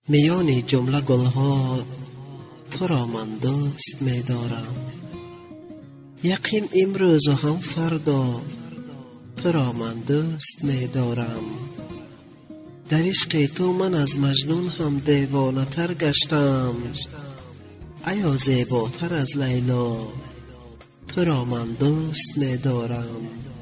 میان جمله گلها تو را من دوست می دارم. یقین امروز و هم فردا تو را من دوست می دارم. در عشق تو من از مجنون هم دیوانه تر گشتم. ایا زیباتر از لیلا تو را من دوست می دارم.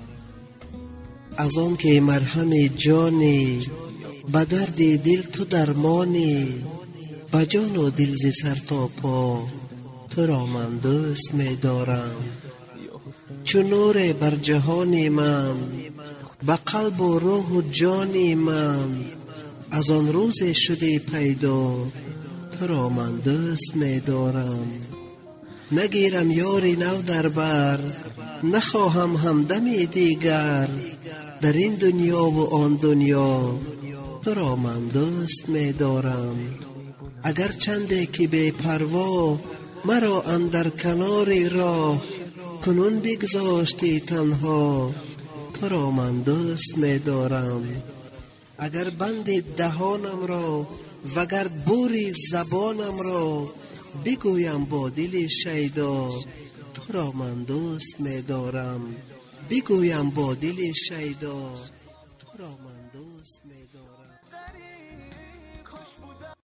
از آن که مرهم جانی به درد دل تو درمانی، به جان و دل ز سر تا پا تو را من دوست می دارم. چون نور بر جهان من به قلب و روح و جان من، از آن روز شده پیدا تو را من دوست می دارم. نگیرم یاری نو در بر، نخواهم همدمی دیگر، در این دنیا و آن دنیا تو را من دوست می دارم. اگر چنده که بی پروا مرا اندر کنار راه، کنون بگذاشتی تنها تو را من دوست می دارم. اگر بند دهانم را وگر بوری زبانم را، بگویم با دل شیدا تو را من دوست می دارم. بگویم با دل شیدا تو را من دوست می دارم.